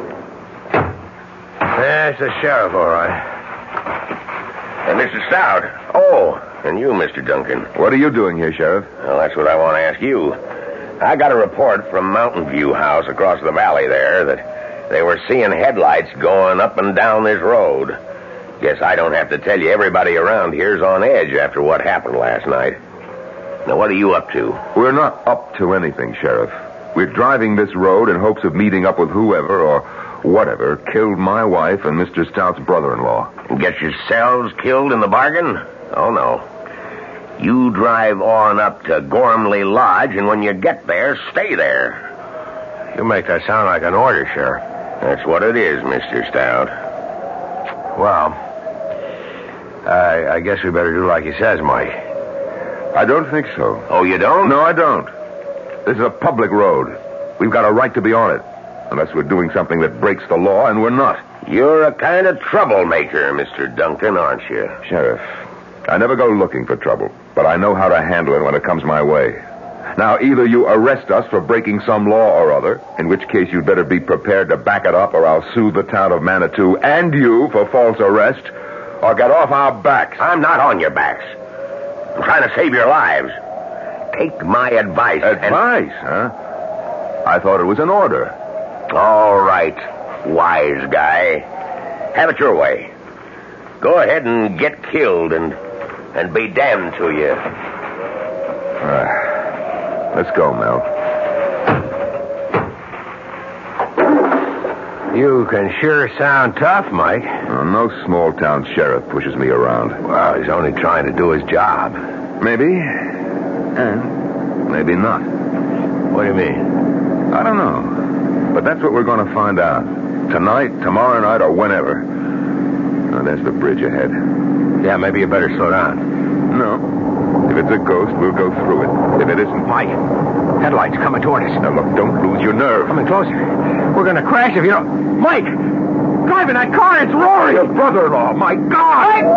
There's the sheriff, all right. And Mister Stout. Oh, and you, Mister Duncan. What are you doing here, Sheriff? Well, that's what I want to ask you. I got a report from Mountain View House across the valley there that they were seeing headlights going up and down this road. Guess I don't have to tell you everybody around here's on edge after what happened last night. Now, what are you up to? We're not up to anything, Sheriff. We're driving this road in hopes of meeting up with whoever or whatever killed my wife and Mister Stout's brother-in-law. And get yourselves killed in the bargain? Oh, no. You drive on up to Gormley Lodge, and when you get there, stay there. You make that sound like an order, Sheriff. That's what it is, Mister Stout. Well, I, I guess we better do like he says, Mike. I don't think so. Oh, you don't? No, I don't. This is a public road. We've got a right to be on it. Unless we're doing something that breaks the law, and we're not. You're a kind of troublemaker, Mister Duncan, aren't you? Sheriff, I never go looking for trouble, but I know how to handle it when it comes my way. Now, either you arrest us for breaking some law or other, in which case you'd better be prepared to back it up, or I'll sue the town of Manitou and you for false arrest, or get off our backs. I'm not on your backs. I'm trying to save your lives. Take my advice. Advice, and... huh? I thought it was an order. All right, wise guy. Have it your way. Go ahead and get killed and and be damned to you. Uh, let's go, Mel. You can sure sound tough, Mike. Oh, no small-town sheriff pushes me around. Well, he's only trying to do his job. Maybe. And maybe not. What do you mean? I don't know. But that's what we're going to find out. Tonight, tomorrow night, or whenever. Oh, there's the bridge ahead. Yeah, maybe you better slow down. No. If it's a ghost, we'll go through it. If it isn't... Mike, headlights coming toward us. Now, look, don't lose your nerve. Coming closer. We're going to crash if you don't... Mike! Driving that car, it's Rory! Your brother-in-law, my God! Mike!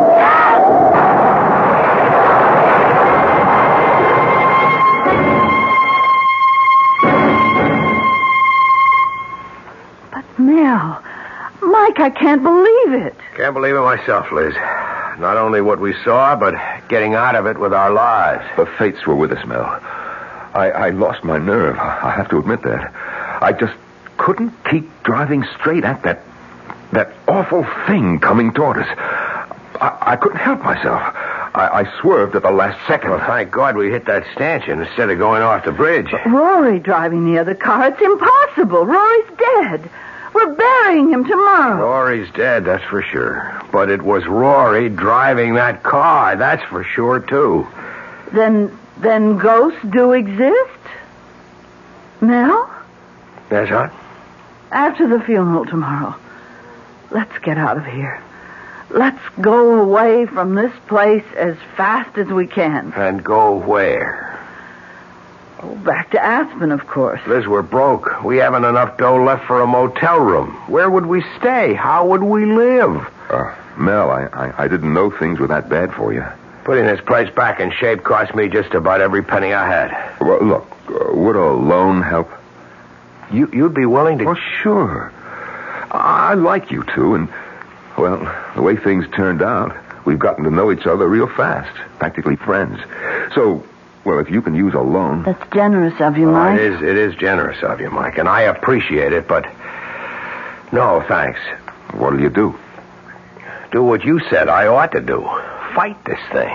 Mel, Mike, I can't believe it. Can't believe it myself, Liz. Not only what we saw, but getting out of it with our lives. The fates were with us, Mel. I, I lost my nerve. I have to admit that. I just couldn't keep driving straight at that that awful thing coming toward us. I, I couldn't help myself. I, I swerved at the last second. Well, thank God we hit that stanchion instead of going off the bridge. But Rory driving the other car, it's impossible. Rory's dead. We're burying him tomorrow. Rory's dead, that's for sure. But it was Rory driving that car, that's for sure, too. Then, then ghosts do exist? Mel? Yes, hon? After the funeral tomorrow, let's get out of here. Let's go away from this place as fast as we can. And go where? Oh, back to Aspen, of course. Liz, we're broke. We haven't enough dough left for a motel room. Where would we stay? How would we live? Uh, Mel, I, I, I didn't know things were that bad for you. Putting this place back in shape cost me just about every penny I had. Well, look, uh, would a loan help? You, you'd be willing to... Oh, sure. I like you two, and, well, the way things turned out, we've gotten to know each other real fast. Practically friends. So... Well, if you can use a loan... That's generous of you, well, Mike. It is, it is generous of you, Mike, and I appreciate it, but... No, thanks. What'll you do? Do what you said I ought to do. Fight this thing.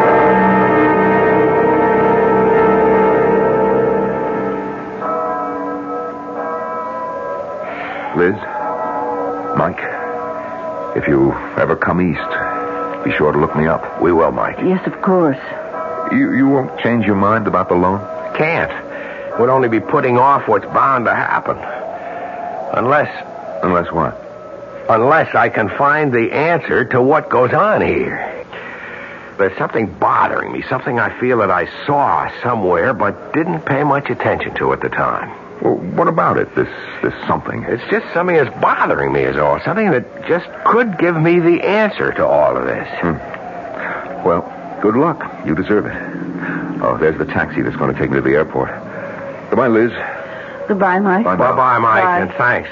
Liz, Mike, if you ever come east, be sure to look me up. We will, Mike. Yes, of course. You you won't change your mind about the loan? Can't. Would only be putting off what's bound to happen. Unless, Unless what? Unless I can find the answer to what goes on here. There's something bothering me, something I feel that I saw somewhere but didn't pay much attention to at the time. Well, what about it, this this something? It's just something that's bothering me is all. Something that just could give me the answer to all of this. Hmm. Well, good luck. You deserve it. Oh, there's the taxi that's going to take me to the airport. Goodbye, Liz. Goodbye, Mike. Bye-bye, Bye-bye Mike, Bye. and thanks.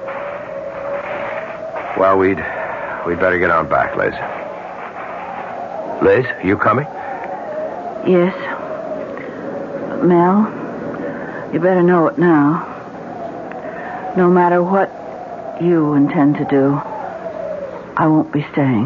Well, we'd we'd better get on back, Liz. Liz, you coming? Yes. Mel, you better know it now. No matter what you intend to do, I won't be staying.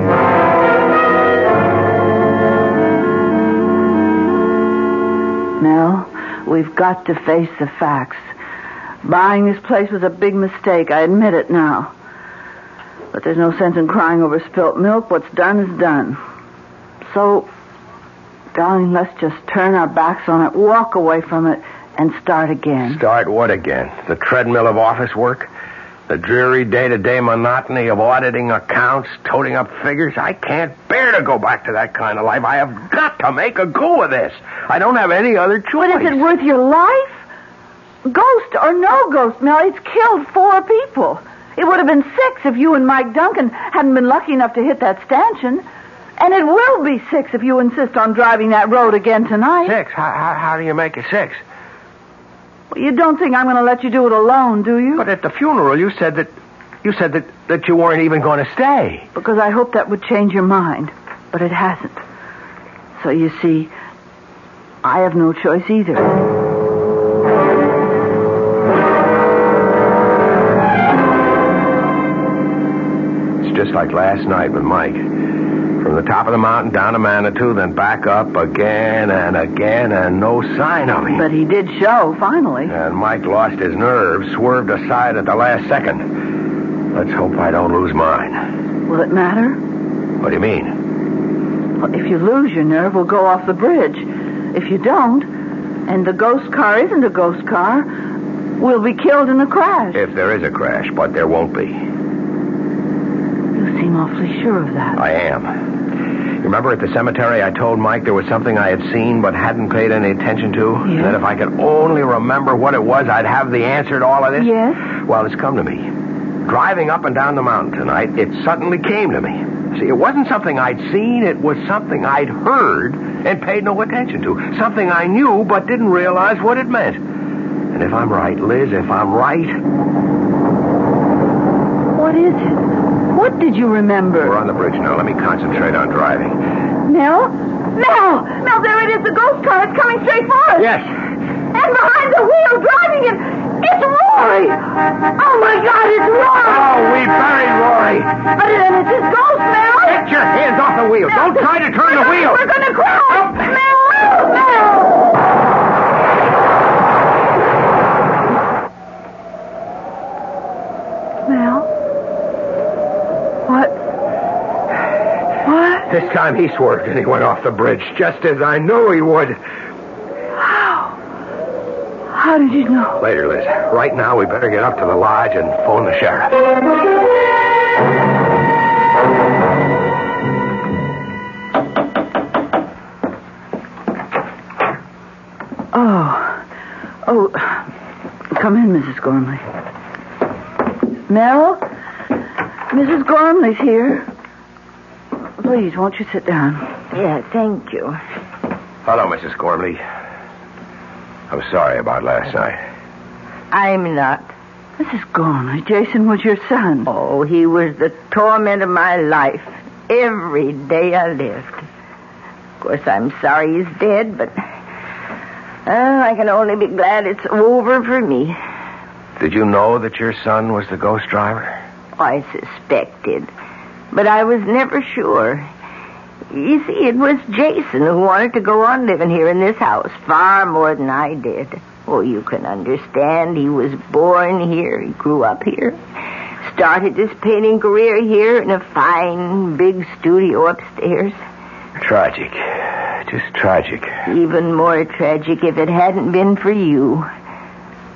Mel, we've got to face the facts. Buying this place was a big mistake. I admit it now. But there's no sense in crying over spilt milk. What's done is done. So, darling, let's just turn our backs on it, walk away from it, and start again. Start what again? The treadmill of office work? The dreary day-to-day monotony of auditing accounts, toting up figures? I can't bear to go back to that kind of life. I have got to make a go of this. I don't have any other choice. But is it worth your life? Ghost or no ghost, Mel, it's killed four people. It would have been six if you and Mike Duncan hadn't been lucky enough to hit that stanchion. And it will be six if you insist on driving that road again tonight. Six? How, how, how do you make it six? Well, you don't think I'm going to let you do it alone, do you? But at the funeral, you said that you said that, that you weren't even going to stay. Because I hoped that would change your mind. But it hasn't. So you see, I have no choice either. Just like last night with Mike. From the top of the mountain down to Manitou, then back up again and again, and no sign of him. But he did show, finally. And Mike lost his nerve, swerved aside at the last second. Let's hope I don't lose mine. Will it matter? What do you mean? Well, if you lose your nerve, we'll go off the bridge. If you don't, and the ghost car isn't a ghost car, we'll be killed in a crash. If there is a crash, but there won't be. You seem awfully sure of that. I am. You remember at the cemetery I told Mike there was something I had seen but hadn't paid any attention to? Yes. And that if I could only remember what it was, I'd have the answer to all of this? Yes. Well, it's come to me. Driving up and down the mountain tonight, it suddenly came to me. See, it wasn't something I'd seen. It was something I'd heard and paid no attention to. Something I knew but didn't realize what it meant. And if I'm right, Liz, if I'm right... What is it? What did you remember? We're on the bridge now. Let me concentrate on driving. Mel? Mel! Mel, there it is, the ghost car. It's coming straight for us. Yes. And behind the wheel, driving it, it's Rory! Oh, my God, it's Rory! Oh, we buried Rory. But then it's his ghost, Mel! Get your hands off the wheel. Mel, Don't try to turn the wheel. We're going to crash! Oh. Mel! Mel! Mel? What? What? This time he swerved and he went off the bridge, just as I knew he would. How? How did you know? Later, Liz. Right now, we better get up to the lodge and phone the sheriff. Oh. Oh. Come in, Missus Gormley. Mel? Missus Gormley's here. Please, won't you sit down? Yeah, thank you. Hello, Missus Gormley. I'm sorry about last night. I'm not. Missus Gormley, Jason was your son. Oh, he was the torment of my life. Every day I lived. Of course, I'm sorry he's dead, but... Uh, I can only be glad it's over for me. Did you know that your son was the ghost driver? I suspected, but I was never sure. You see, it was Jason who wanted to go on living here in this house far more than I did. Oh, you can understand. He was born here. He grew up here. Started his painting career here in a fine, big studio upstairs. Tragic. Just tragic. Even more tragic if it hadn't been for you.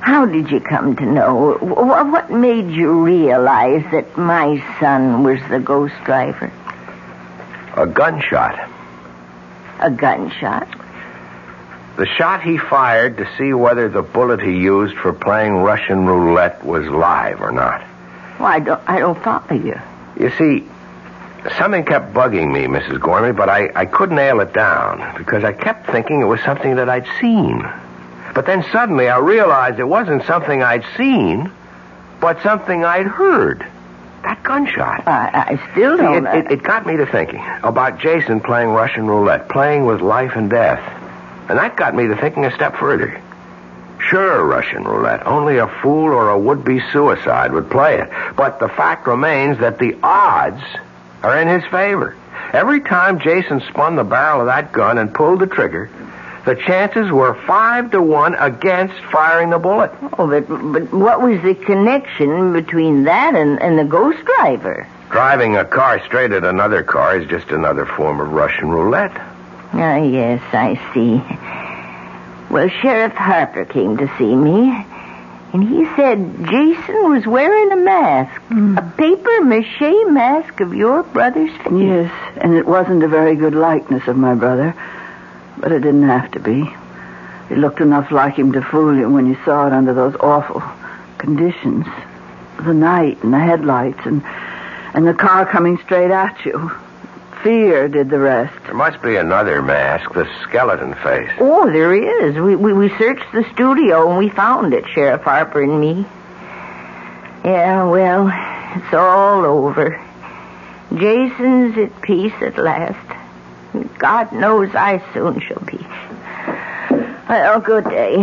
How did you come to know? Wh- What made you realize that my son was the ghost driver? A gunshot. A gunshot? The shot he fired to see whether the bullet he used for playing Russian roulette was live or not. Well, I don't, I don't follow you. You see, something kept bugging me, Missus Gormy, but I, I couldn't nail it down because I kept thinking it was something that I'd seen. But then suddenly I realized it wasn't something I'd seen, but something I'd heard. That gunshot. I, I still See, don't... it, it, it got me to thinking about Jason playing Russian roulette, playing with life and death. And that got me to thinking a step further. Sure, Russian roulette. Only a fool or a would-be suicide would play it. But the fact remains that the odds are in his favor. Every time Jason spun the barrel of that gun and pulled the trigger, the chances were five to one against firing the bullet. Oh, but, but what was the connection between that and, and the ghost driver? Driving a car straight at another car is just another form of Russian roulette. Ah, yes, I see. Well, Sheriff Harper came to see me, and he said Jason was wearing a mask, mm. a papier-mâché mask of your brother's face. Yes, and it wasn't a very good likeness of my brother, but it didn't have to be. It looked enough like him to fool you when you saw it under those awful conditions. The night and the headlights and, and the car coming straight at you. Fear did the rest. There must be another mask, the skeleton face. Oh, there is. We, we we searched the studio and we found it, Sheriff Harper and me. Yeah, well, it's all over. Jason's at peace at last. God knows I soon shall be. Well, good day.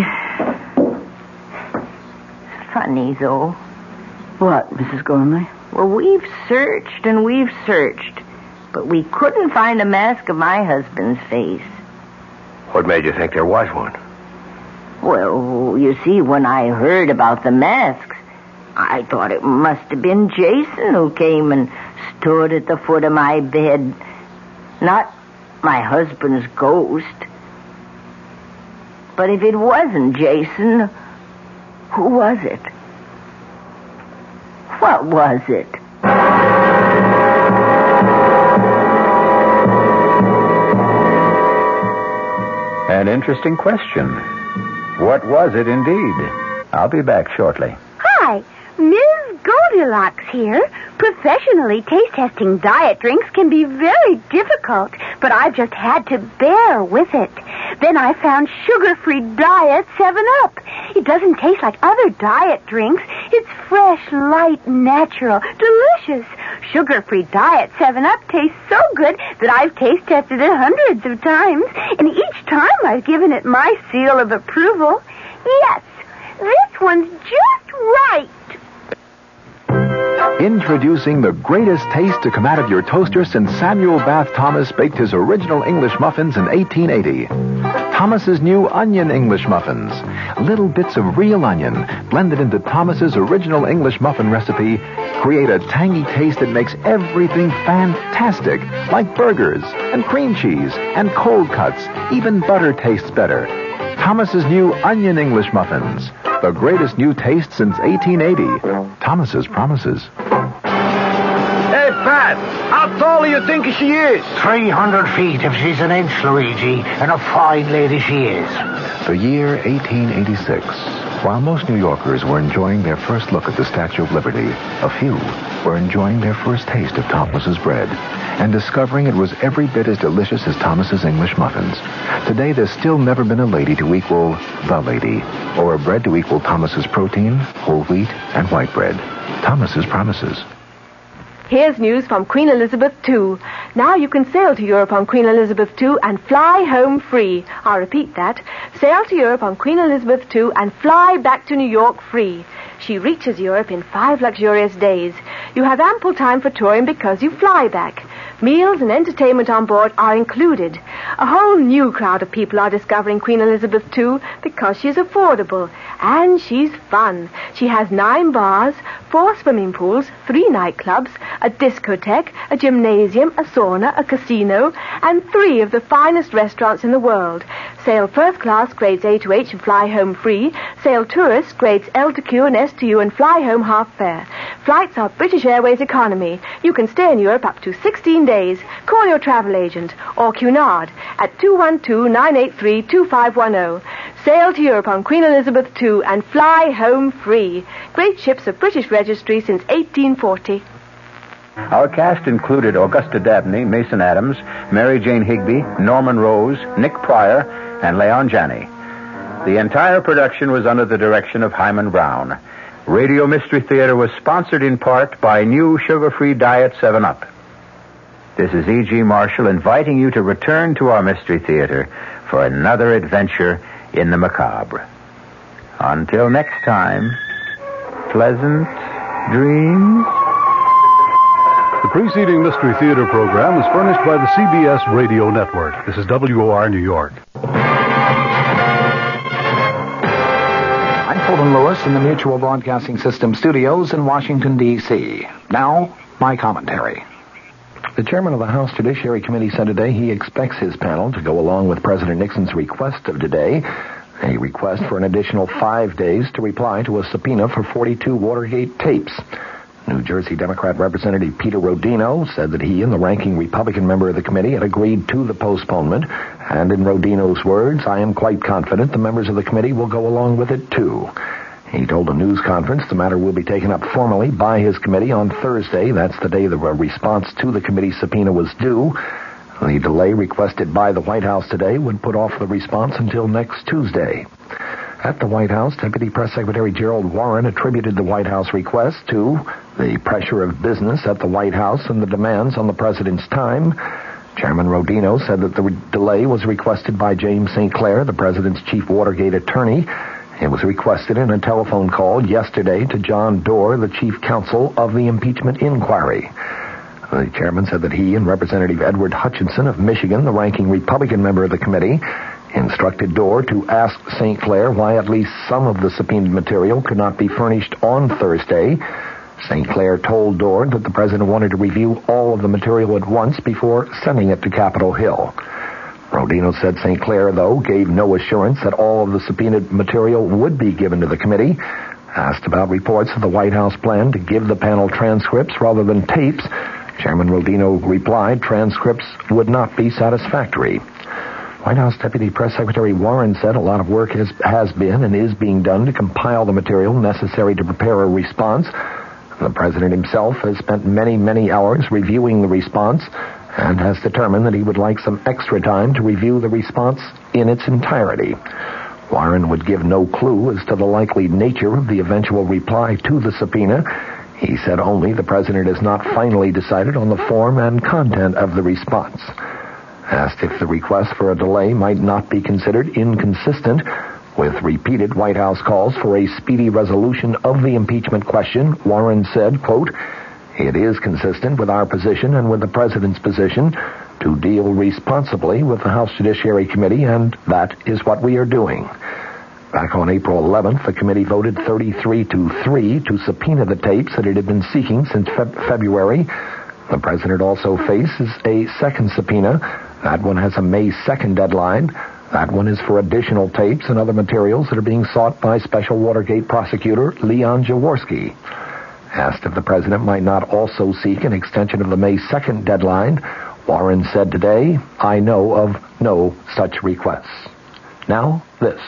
Funny, though. What, Missus Gormley? Well, we've searched and we've searched, but we couldn't find a mask of my husband's face. What made you think there was one? Well, you see, when I heard about the masks, I thought it must have been Jason who came and stood at the foot of my bed. Not my husband's ghost. But if it wasn't Jason, who was it? What was it? An interesting question. What was it indeed? I'll be back shortly. Hi, Miz Goldilocks here. Professionally taste testing diet drinks can be very difficult, but I've just had to bear with it. Then I found sugar-free Diet seven up. It doesn't taste like other diet drinks. It's fresh, light, natural, delicious. Sugar-free Diet seven up tastes so good that I've taste tested it hundreds of times, and each time I've given it my seal of approval. Yes, this one's just right. Introducing the greatest taste to come out of your toaster since Samuel Bath Thomas baked his original English muffins in eighteen eighty. Thomas's new Onion English Muffins. Little bits of real onion blended into Thomas's original English muffin recipe create a tangy taste that makes everything fantastic, like burgers and cream cheese and cold cuts. Even butter tastes better. Thomas's new Onion English Muffins. The greatest new taste since eighteen eighty. Thomas's promises. Hey, Pat, how tall do you think she is? Three hundred feet if she's an inch, Luigi, and a fine lady she is. The year eighteen eighty-six. While most New Yorkers were enjoying their first look at the Statue of Liberty, a few were enjoying their first taste of Thomas's bread and discovering it was every bit as delicious as Thomas's English muffins. Today, there's still never been a lady to equal the lady, or a bread to equal Thomas's protein, whole wheat, and white bread. Thomas's promises. Here's news from Queen Elizabeth the Second. Now you can sail to Europe on Queen Elizabeth the Second and fly home free. I'll repeat that. Sail to Europe on Queen Elizabeth the Second and fly back to New York free. She reaches Europe in five luxurious days. You have ample time for touring because you fly back. Meals and entertainment on board are included. A whole new crowd of people are discovering Queen Elizabeth the Second because she's affordable. And she's fun. She has nine bars, four swimming pools, three nightclubs, a discotheque, a gymnasium, a sauna, a casino, and three of the finest restaurants in the world. Sail first class grades A to H and fly home free. Sail tourist grades L to Q and S to U and fly home half fare. Flights are British Airways economy. You can stay in Europe up to sixteen days. Call your travel agent or Cunard at two one two, nine eight three, two five one zero. Sail to Europe on Queen Elizabeth the Second and fly home free. Great ships of British registry since eighteen forty. Our cast included Augusta Dabney, Mason Adams, Mary Jane Higby, Norman Rose, Nick Pryor, and Leon Janney. The entire production was under the direction of Hyman Brown. Radio Mystery Theater was sponsored in part by new sugar-free Diet seven up. This is E G. Marshall inviting you to return to our Mystery Theater for another adventure in the macabre. Until next time, pleasant dreams. The preceding Mystery Theater program is furnished by the C B S Radio Network. This is W O R New York. I'm Fulton Lewis in the Mutual Broadcasting System studios in Washington, D C Now, my commentary. The chairman of the House Judiciary Committee said today he expects his panel to go along with President Nixon's request of today, a request for an additional five days to reply to a subpoena for forty-two Watergate tapes. New Jersey Democrat Representative Peter Rodino said that he and the ranking Republican member of the committee had agreed to the postponement, and in Rodino's words, I am quite confident the members of the committee will go along with it too. He told a news conference the matter will be taken up formally by his committee on Thursday. That's the day the response to the committee's subpoena was due. The delay requested by the White House today would put off the response until next Tuesday. At the White House, Deputy Press Secretary Gerald Warren attributed the White House request to the pressure of business at the White House and the demands on the president's time. Chairman Rodino said that the re- delay was requested by James Saint Clair, the president's chief Watergate attorney. It was requested in a telephone call yesterday to John Doerr, the chief counsel of the impeachment inquiry. The chairman said that he and Representative Edward Hutchinson of Michigan, the ranking Republican member of the committee, instructed Doerr to ask Saint Clair why at least some of the subpoenaed material could not be furnished on Thursday. Saint Clair told Doerr that the president wanted to review all of the material at once before sending it to Capitol Hill. Rodino said Saint Clair, though, gave no assurance that all of the subpoenaed material would be given to the committee. Asked about reports of the White House plan to give the panel transcripts rather than tapes, Chairman Rodino replied transcripts would not be satisfactory. White House Deputy Press Secretary Warren said a lot of work has, has been and is being done to compile the material necessary to prepare a response. The president himself has spent many, many hours reviewing the response and has determined that he would like some extra time to review the response in its entirety. Warren would give no clue as to the likely nature of the eventual reply to the subpoena. He said only the president has not finally decided on the form and content of the response. Asked if the request for a delay might not be considered inconsistent with repeated White House calls for a speedy resolution of the impeachment question, Warren said, quote, it is consistent with our position and with the president's position to deal responsibly with the House Judiciary Committee, and that is what we are doing. Back on April eleventh, the committee voted thirty-three to three to subpoena the tapes that it had been seeking since Fe- February. The president also faces a second subpoena. That one has a May second deadline. That one is for additional tapes and other materials that are being sought by Special Watergate prosecutor Leon Jaworski. Asked if the president might not also seek an extension of the May second deadline, Warren said today, I know of no such requests. Now, this.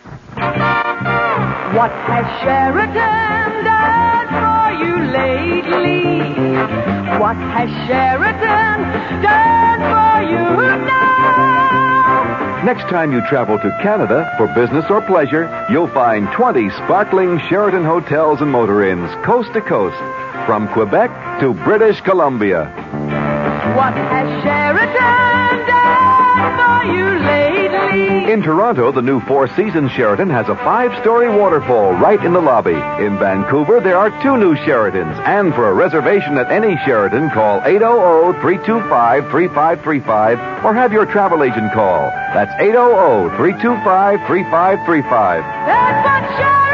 What has Sheridan done for you lately? What has Sheridan done for you now? Next time you travel to Canada for business or pleasure, you'll find twenty sparkling Sheraton hotels and motor inns coast to coast, from Quebec to British Columbia. What has Sheridan done for you lately? In Toronto, the new Four Seasons Sheraton has a five-story waterfall right in the lobby. In Vancouver, there are two new Sheratons. And for a reservation at any Sheraton, call eight hundred, three two five, three five three five or have your travel agent call. That's eight hundred, three two five, three five three five. That's what Sheridan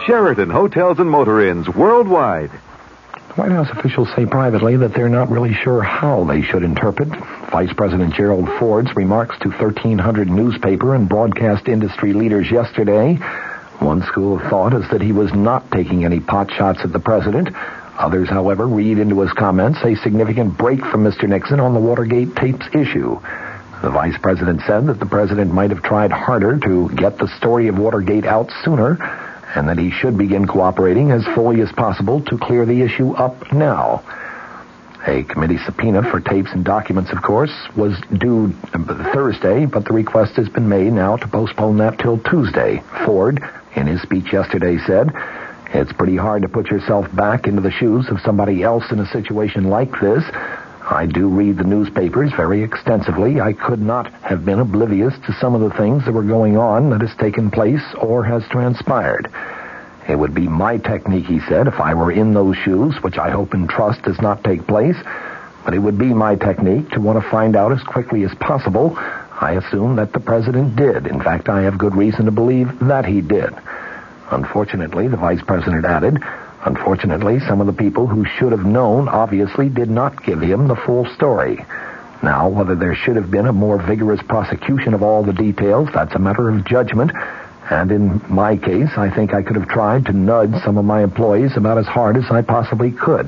Sheraton Hotels and Motor Inns worldwide. White House officials say privately that they're not really sure how they should interpret Vice President Gerald Ford's remarks to thirteen hundred newspaper and broadcast industry leaders yesterday. One school of thought is that he was not taking any pot shots at the president. Others, however, read into his comments a significant break from Mister Nixon on the Watergate tapes issue. The vice president said that the president might have tried harder to get the story of Watergate out sooner, and that he should begin cooperating as fully as possible to clear the issue up now. A committee subpoena for tapes and documents, of course, was due Thursday, but the request has been made now to postpone that till Tuesday. Ford, in his speech yesterday, said, "It's pretty hard to put yourself back into the shoes of somebody else in a situation like this. I do read the newspapers very extensively. I could not have been oblivious to some of the things that were going on that has taken place or has transpired. It would be my technique," he said, "if I were in those shoes, which I hope and trust does not take place, but it would be my technique to want to find out as quickly as possible. I assume that the president did. In fact, I have good reason to believe that he did." Unfortunately, the vice president added, unfortunately, some of the people who should have known obviously did not give him the full story. Now, whether there should have been a more vigorous prosecution of all the details, that's a matter of judgment. And in my case, I think I could have tried to nudge some of my employees about as hard as I possibly could.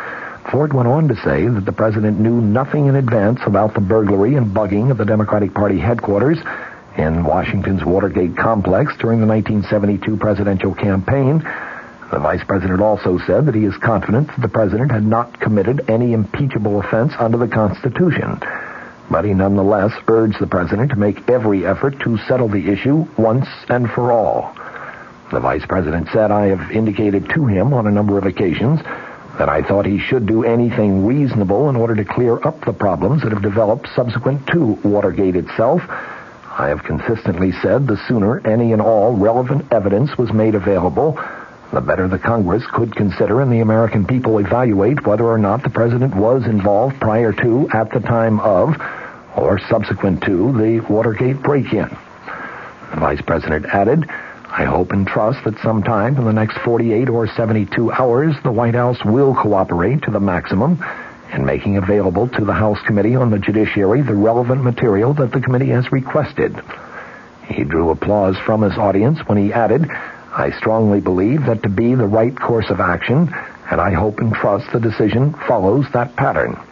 Ford went on to say that the president knew nothing in advance about the burglary and bugging of the Democratic Party headquarters in Washington's Watergate complex during the nineteen seventy-two presidential campaign. The vice president also said that he is confident that the president had not committed any impeachable offense under the Constitution. But he nonetheless urged the president to make every effort to settle the issue once and for all. The vice president said, "I have indicated to him on a number of occasions that I thought he should do anything reasonable in order to clear up the problems that have developed subsequent to Watergate itself. I have consistently said the sooner any and all relevant evidence was made available, the better the Congress could consider and the American people evaluate whether or not the president was involved prior to, at the time of, or subsequent to the Watergate break-in." The vice president added, "I hope and trust that sometime in the next forty-eight or seventy-two hours, the White House will cooperate to the maximum in making available to the House Committee on the Judiciary the relevant material that the committee has requested." He drew applause from his audience when he added, "I strongly believe that to be the right course of action, and I hope and trust the decision follows that pattern."